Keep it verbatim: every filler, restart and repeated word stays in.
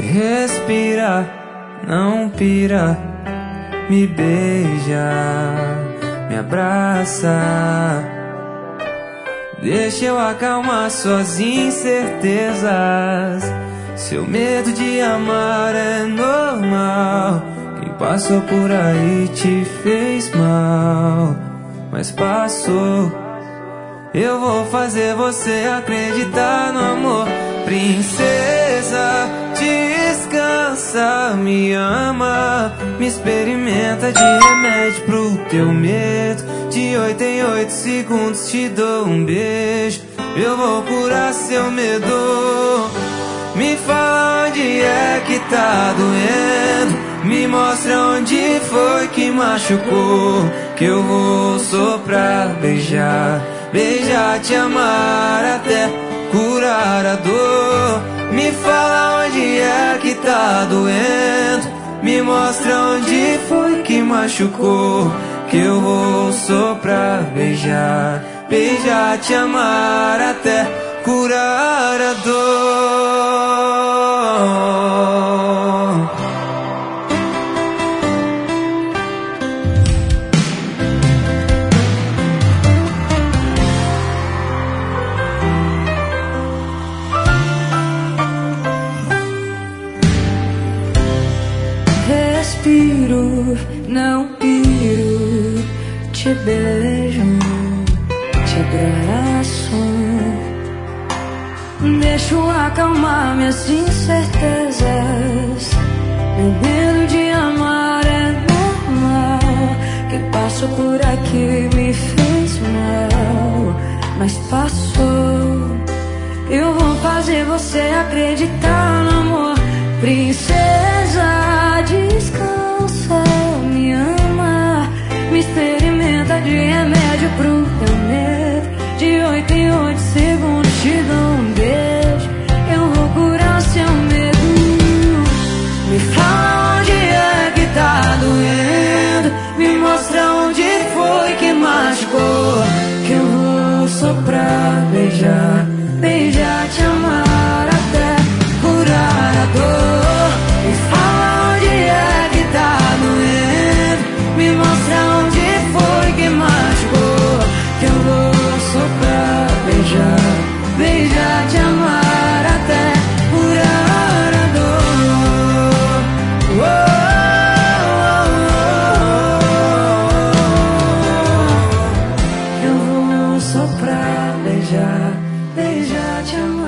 Respira, não pira, me beija, me abraça. Deixa eu acalmar suas incertezas. Seu medo de amar é normal. Quem passou por aí te fez mal, mas passou. Eu vou fazer você acreditar no amor. Princesa, descansa, me ama, me experimenta de remédio pro teu medo. De oito em oito segundos te dou um beijo. Eu vou curar seu medo. Me fala onde é que tá doendo, me mostra onde foi que machucou, que eu vou soprar, beijar, beijar, te amar até curar a dor. Me fala onde é que tá doendo, me mostra onde foi que machucou, que eu vou soprar, beijar, beijar, te amar até curar a dor. Respiro, não piro, te beijo, te abraço. Deixo acalmar minhas incertezas. Meu medo de amar é normal. Quem passou por aqui me fez mal, mas passou. Eu vou fazer você acreditar no amor. Princesa, descansa, me ama, me experimenta de remédio pro teu medo. De oito em oito segundos te dou um beijo. Eu vou curar seu medo. Me fala onde é que tá doendo, me mostra onde foi que machucou, que eu vou soprar, beijar, beijar, te amar até curar a dor. Me fala onde é que tá doendo, me mostra onde foi que machucou, que eu vou soprar, beijar, beijar, te amar até curar a dor. Oh, oh, oh, oh. Eu vou soprar, beijar, beijar, te amar.